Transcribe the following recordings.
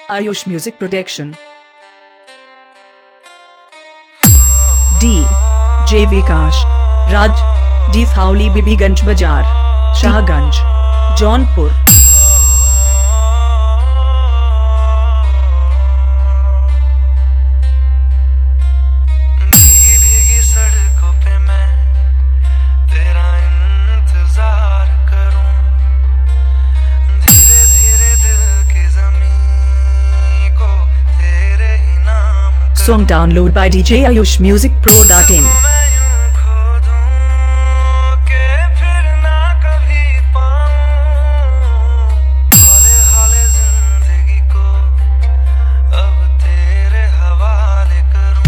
Ayush Music Production. D. J. Vikash Raj D. Thawli Bibiganj Bazaar Shahganj Jaunpur. भीगी भीगी सड़कों पे मैं तेरा इंतजार करूं, धीरे धीरे दिल की ज़मीं को तेरे ही नाम करूं। Song download by DJ Ayush Music Pro.in. मैं यूं खो दूं कि फिर ना कभी पाऊं, हौले हौले जिंदगी को अब तेरे हवाले करूं।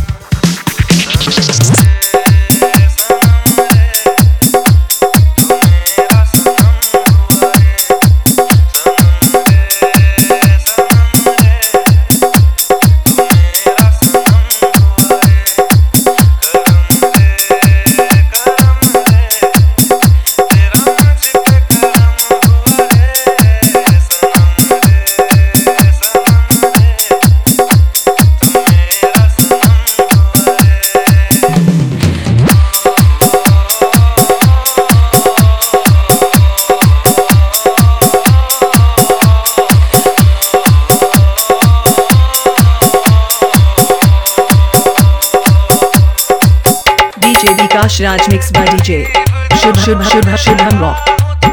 DJ Vikash Raj mixed by DJ Shubham Rock.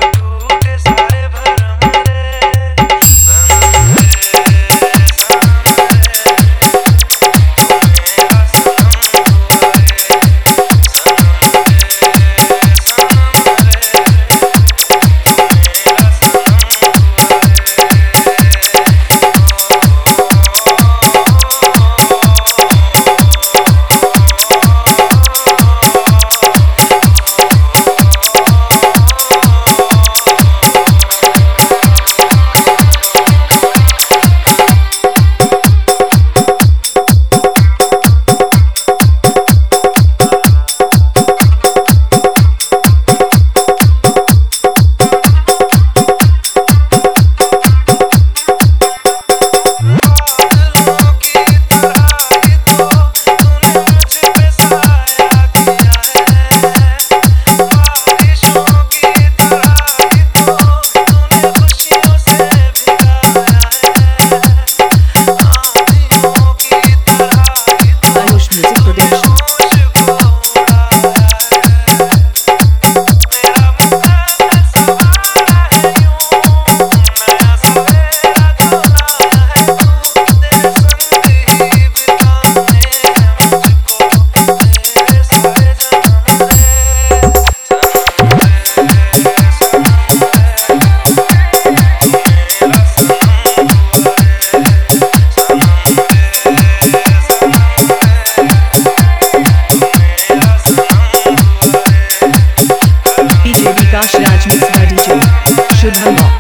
Vikash Raj mixed by DJ Shubham Rock.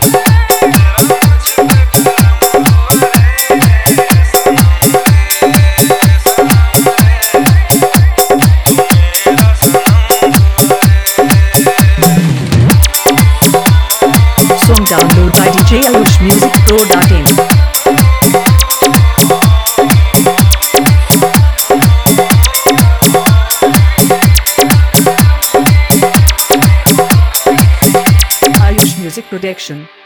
Song download by DJ Ayush Music Pro.in. Ayush Music Production.